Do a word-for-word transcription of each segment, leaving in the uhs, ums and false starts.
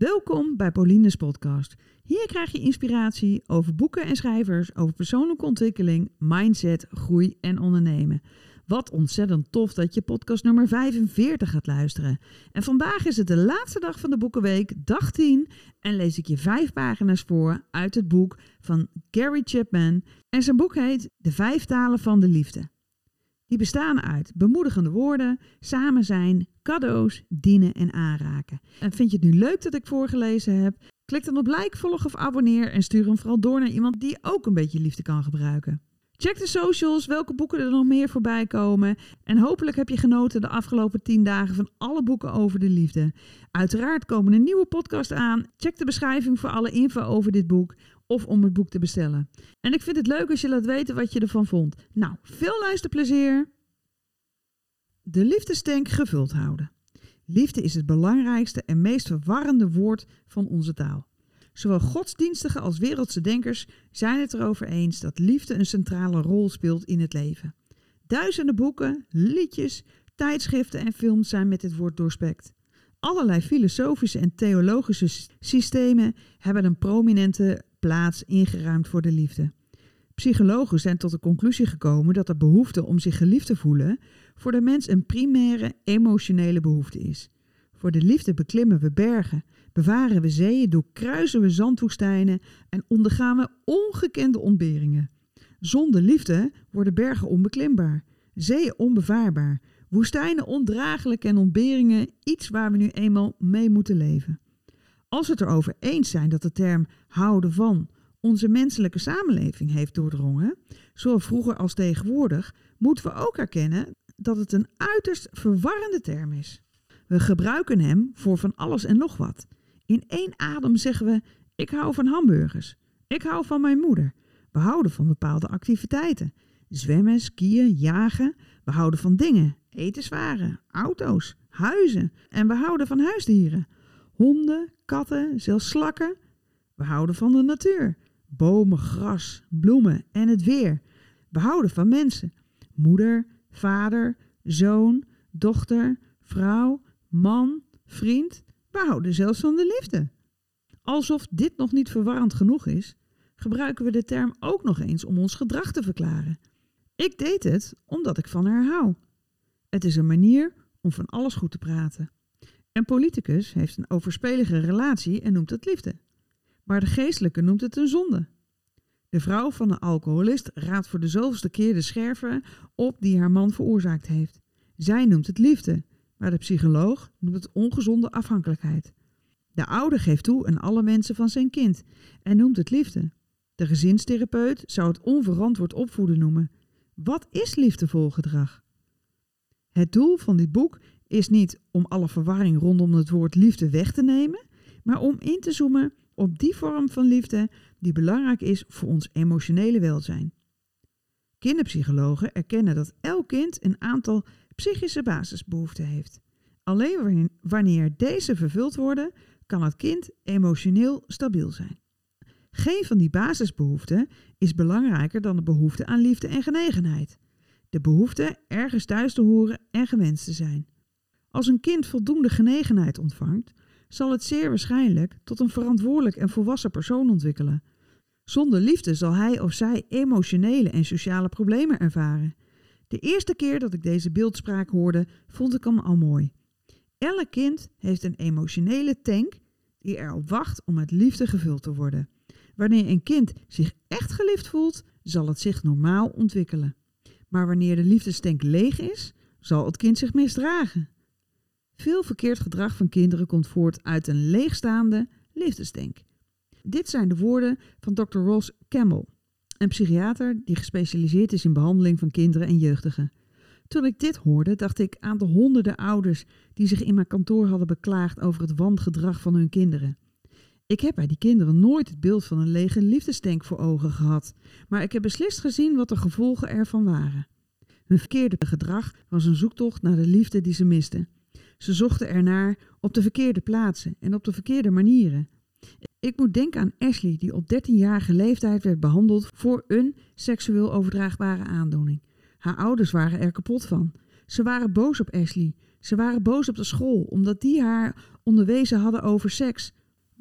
Welkom bij Pauline's podcast. Hier krijg je inspiratie over boeken en schrijvers, over persoonlijke ontwikkeling, mindset, groei en ondernemen. Wat ontzettend tof dat je podcast nummer vijfenveertig gaat luisteren. En vandaag is het de laatste dag van de boekenweek, dag tien, en lees ik je vijf pagina's voor uit het boek van Gary Chapman. En zijn boek heet De Vijf Talen van de Liefde. Die bestaan uit bemoedigende woorden, samen zijn, cadeaus, dienen en aanraken. En vind je het nu leuk dat ik voorgelezen heb? Klik dan op like, volg of abonneer en stuur hem vooral door naar iemand die ook een beetje liefde kan gebruiken. Check de socials, welke boeken er nog meer voorbij komen. En hopelijk heb je genoten de afgelopen tien dagen van alle boeken over de liefde. Uiteraard komen een nieuwe podcast aan. Check de beschrijving voor alle info over dit boek of om het boek te bestellen. En ik vind het leuk als je laat weten wat je ervan vond. Nou, veel luisterplezier! De liefdestank gevuld houden. Liefde is het belangrijkste en meest verwarrende woord van onze taal. Zowel godsdienstige als wereldse denkers zijn het erover eens dat liefde een centrale rol speelt in het leven. Duizenden boeken, liedjes, tijdschriften en films zijn met dit woord doorspekt. Allerlei filosofische en theologische systemen hebben een prominente plaats ingeruimd voor de liefde. Psychologen zijn tot de conclusie gekomen dat de behoefte om zich geliefd te voelen voor de mens een primaire emotionele behoefte is. Voor de liefde beklimmen we bergen, bevaren we zeeën, doorkruisen we zandwoestijnen en ondergaan we ongekende ontberingen. Zonder liefde worden bergen onbeklimbaar, zeeën onbevaarbaar, woestijnen ondraaglijk en ontberingen iets waar we nu eenmaal mee moeten leven. Als we het erover eens zijn dat de term houden van onze menselijke samenleving heeft doordrongen, zowel vroeger als tegenwoordig, moeten we ook erkennen dat het een uiterst verwarrende term is. We gebruiken hem voor van alles en nog wat. In één adem zeggen we, ik hou van hamburgers. Ik hou van mijn moeder. We houden van bepaalde activiteiten. Zwemmen, skiën, jagen. We houden van dingen, etenswaren, auto's, huizen. En we houden van huisdieren. Honden, katten, zelfs slakken. We houden van de natuur. Bomen, gras, bloemen en het weer. We houden van mensen. Moeder, vader, zoon, dochter, vrouw, man, vriend. We houden zelfs van de liefde. Alsof dit nog niet verwarrend genoeg is, gebruiken we de term ook nog eens om ons gedrag te verklaren. Ik deed het omdat ik van haar hou. Het is een manier om van alles goed te praten. Een politicus heeft een overspelige relatie en noemt het liefde. Maar de geestelijke noemt het een zonde. De vrouw van een alcoholist raadt voor de zoveelste keer de scherven op die haar man veroorzaakt heeft. Zij noemt het liefde, maar de psycholoog noemt het ongezonde afhankelijkheid. De ouder geeft toe aan alle wensen van zijn kind en noemt het liefde. De gezinstherapeut zou het onverantwoord opvoeden noemen. Wat is liefdevol gedrag? Het doel van dit boek is niet om alle verwarring rondom het woord liefde weg te nemen, maar om in te zoomen op die vorm van liefde die belangrijk is voor ons emotionele welzijn. Kinderpsychologen erkennen dat elk kind een aantal psychische basisbehoeften heeft. Alleen wanneer deze vervuld worden, kan het kind emotioneel stabiel zijn. Geen van die basisbehoeften is belangrijker dan de behoefte aan liefde en genegenheid. De behoefte ergens thuis te horen en gewenst te zijn. Als een kind voldoende genegenheid ontvangt, zal het zeer waarschijnlijk tot een verantwoordelijk en volwassen persoon ontwikkelen. Zonder liefde zal hij of zij emotionele en sociale problemen ervaren. De eerste keer dat ik deze beeldspraak hoorde, vond ik hem al mooi. Elk kind heeft een emotionele tank die erop wacht om met liefde gevuld te worden. Wanneer een kind zich echt geliefd voelt, zal het zich normaal ontwikkelen. Maar wanneer de liefdestank leeg is, zal het kind zich misdragen. Veel verkeerd gedrag van kinderen komt voort uit een leegstaande liefdestank. Dit zijn de woorden van dokter Ross Campbell, een psychiater die gespecialiseerd is in behandeling van kinderen en jeugdigen. Toen ik dit hoorde, dacht ik aan de honderden ouders die zich in mijn kantoor hadden beklaagd over het wangedrag van hun kinderen. Ik heb bij die kinderen nooit het beeld van een lege liefdestank voor ogen gehad, maar ik heb beslist gezien wat de gevolgen ervan waren. Hun verkeerde gedrag was een zoektocht naar de liefde die ze misten. Ze zochten ernaar op de verkeerde plaatsen en op de verkeerde manieren. Ik moet denken aan Ashley, die op dertienjarige leeftijd werd behandeld voor een seksueel overdraagbare aandoening. Haar ouders waren er kapot van. Ze waren boos op Ashley. Ze waren boos op de school, omdat die haar onderwezen hadden over seks.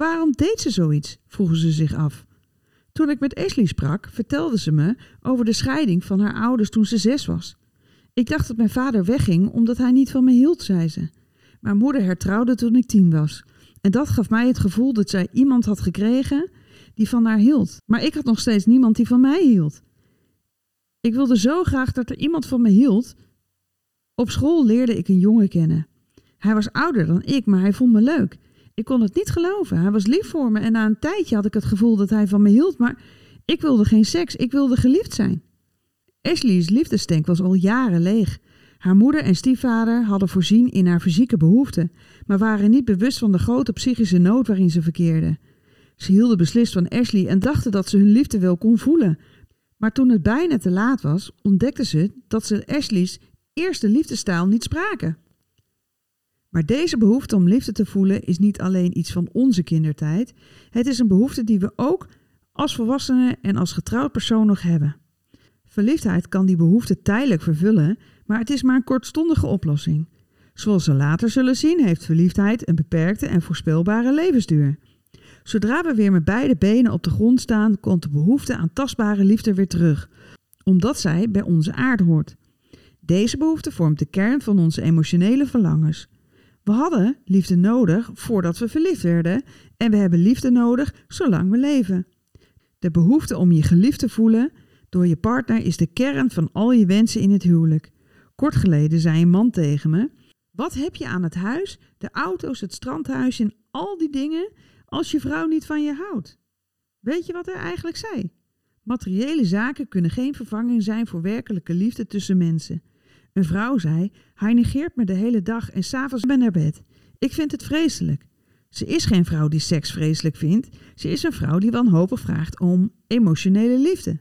Waarom deed ze zoiets? Vroegen ze zich af. Toen ik met Ashley sprak, vertelde ze me over de scheiding van haar ouders toen ze zes was. Ik dacht dat mijn vader wegging omdat hij niet van me hield, zei ze. Mijn moeder hertrouwde toen ik tien was. En dat gaf mij het gevoel dat zij iemand had gekregen die van haar hield. Maar ik had nog steeds niemand die van mij hield. Ik wilde zo graag dat er iemand van me hield. Op school leerde ik een jongen kennen. Hij was ouder dan ik, maar hij vond me leuk. Ik kon het niet geloven. Hij was lief voor me en na een tijdje had ik het gevoel dat hij van me hield, maar ik wilde geen seks, ik wilde geliefd zijn. Ashley's liefdestank was al jaren leeg. Haar moeder en stiefvader hadden voorzien in haar fysieke behoeften, maar waren niet bewust van de grote psychische nood waarin ze verkeerden. Ze hielden beslist van Ashley en dachten dat ze hun liefde wel kon voelen. Maar toen het bijna te laat was, ontdekten ze dat ze Ashley's eerste liefdestaal niet spraken. Maar deze behoefte om liefde te voelen is niet alleen iets van onze kindertijd. Het is een behoefte die we ook als volwassenen en als getrouwd persoon nog hebben. Verliefdheid kan die behoefte tijdelijk vervullen, maar het is maar een kortstondige oplossing. Zoals we later zullen zien, heeft verliefdheid een beperkte en voorspelbare levensduur. Zodra we weer met beide benen op de grond staan, komt de behoefte aan tastbare liefde weer terug, omdat zij bij onze aard hoort. Deze behoefte vormt de kern van onze emotionele verlangens. We hadden liefde nodig voordat we verliefd werden en we hebben liefde nodig zolang we leven. De behoefte om je geliefd te voelen door je partner is de kern van al je wensen in het huwelijk. Kort geleden zei een man tegen me: wat heb je aan het huis, de auto's, het strandhuis en al die dingen als je vrouw niet van je houdt? Weet je wat hij eigenlijk zei? Materiële zaken kunnen geen vervanging zijn voor werkelijke liefde tussen mensen. Een vrouw zei: hij negeert me de hele dag en 's avonds ben naar bed. Ik vind het vreselijk. Ze is geen vrouw die seks vreselijk vindt. Ze is een vrouw die wanhopig vraagt om emotionele liefde.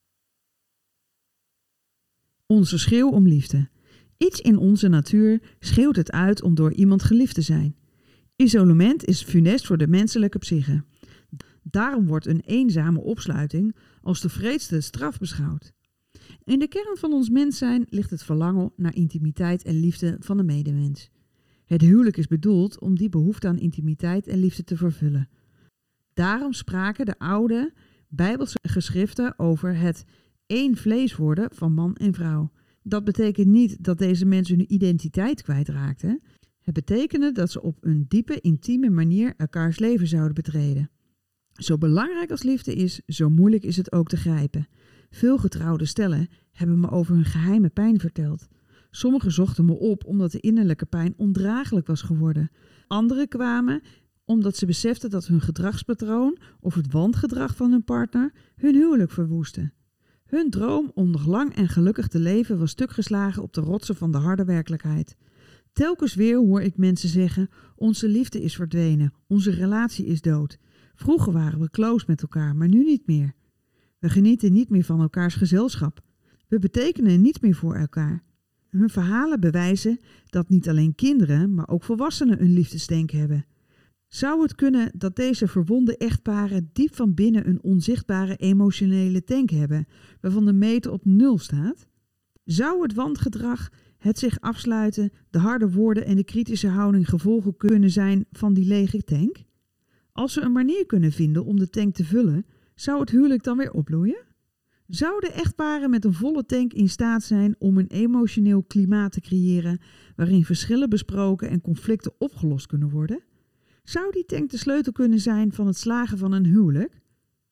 Onze schreeuw om liefde. Iets in onze natuur schreeuwt het uit om door iemand geliefd te zijn. Isolement is funest voor de menselijke psyche. Daarom wordt een eenzame opsluiting als de wreedste straf beschouwd. In de kern van ons mens zijn ligt het verlangen naar intimiteit en liefde van de medemens. Het huwelijk is bedoeld om die behoefte aan intimiteit en liefde te vervullen. Daarom spraken de oude Bijbelse geschriften over het één vlees worden van man en vrouw. Dat betekent niet dat deze mensen hun identiteit kwijtraakten. Het betekende dat ze op een diepe, intieme manier elkaars leven zouden betreden. Zo belangrijk als liefde is, zo moeilijk is het ook te grijpen. Veel getrouwde stellen hebben me over hun geheime pijn verteld. Sommigen zochten me op omdat de innerlijke pijn ondraaglijk was geworden. Anderen kwamen omdat ze beseften dat hun gedragspatroon of het wangedrag van hun partner hun huwelijk verwoestte. Hun droom om nog lang en gelukkig te leven was stukgeslagen op de rotsen van de harde werkelijkheid. Telkens weer hoor ik mensen zeggen: onze liefde is verdwenen, onze relatie is dood. Vroeger waren we close met elkaar, maar nu niet meer. We genieten niet meer van elkaars gezelschap. We betekenen niet meer voor elkaar. Hun verhalen bewijzen dat niet alleen kinderen, maar ook volwassenen een liefdesdenk hebben. Zou het kunnen dat deze verwonde echtparen diep van binnen een onzichtbare emotionele tank hebben, waarvan de meter op nul staat? Zou het wangedrag, het zich afsluiten, de harde woorden en de kritische houding gevolgen kunnen zijn van die lege tank? Als we een manier kunnen vinden om de tank te vullen, zou het huwelijk dan weer opbloeien? Zouden echtparen met een volle tank in staat zijn om een emotioneel klimaat te creëren waarin verschillen besproken en conflicten opgelost kunnen worden? Zou die tank de sleutel kunnen zijn van het slagen van een huwelijk?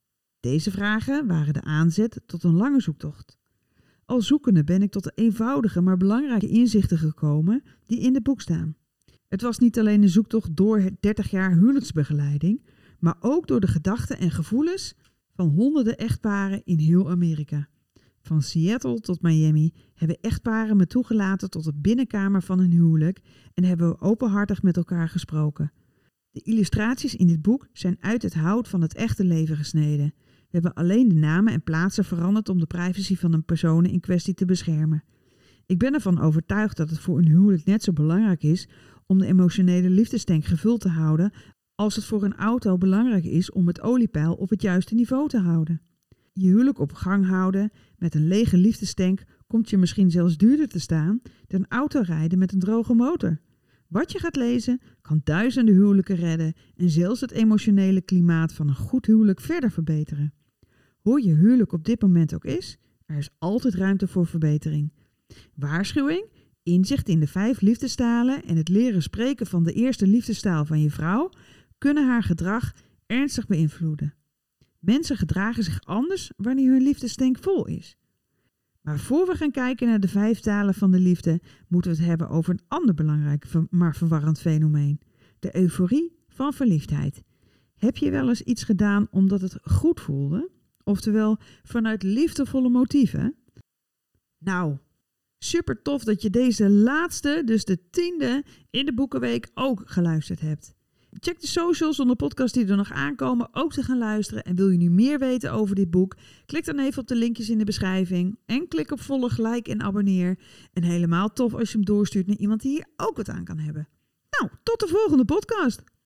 Deze vragen waren de aanzet tot een lange zoektocht. Al zoekende ben ik tot de eenvoudige maar belangrijke inzichten gekomen die in het boek staan. Het was niet alleen een zoektocht door dertig jaar huwelijksbegeleiding, maar ook door de gedachten en gevoelens van honderden echtparen in heel Amerika. Van Seattle tot Miami hebben echtparen me toegelaten tot de binnenkamer van een huwelijk en hebben we openhartig met elkaar gesproken. De illustraties in dit boek zijn uit het hout van het echte leven gesneden. We hebben alleen de namen en plaatsen veranderd om de privacy van de personen in kwestie te beschermen. Ik ben ervan overtuigd dat het voor een huwelijk net zo belangrijk is om de emotionele liefdestank gevuld te houden als het voor een auto belangrijk is om het oliepeil op het juiste niveau te houden. Je huwelijk op gang houden met een lege liefdestank komt je misschien zelfs duurder te staan dan autorijden met een droge motor. Wat je gaat lezen kan duizenden huwelijken redden en zelfs het emotionele klimaat van een goed huwelijk verder verbeteren. Hoe je huwelijk op dit moment ook is, er is altijd ruimte voor verbetering. Waarschuwing, inzicht in de vijf liefdestalen en het leren spreken van de eerste liefdestaal van je vrouw kunnen haar gedrag ernstig beïnvloeden. Mensen gedragen zich anders wanneer hun liefdestank vol is. Maar voor we gaan kijken naar de vijf talen van de liefde, moeten we het hebben over een ander belangrijk, maar verwarrend fenomeen. De euforie van verliefdheid. Heb je wel eens iets gedaan omdat het goed voelde? Oftewel vanuit liefdevolle motieven? Nou, super tof dat je deze laatste, dus de tiende in de Boekenweek ook geluisterd hebt. Check de socials om de podcast die er nog aankomen ook te gaan luisteren. En wil je nu meer weten over dit boek? Klik dan even op de linkjes in de beschrijving. En klik op volg, like en abonneer. En helemaal tof als je hem doorstuurt naar iemand die hier ook wat aan kan hebben. Nou, tot de volgende podcast.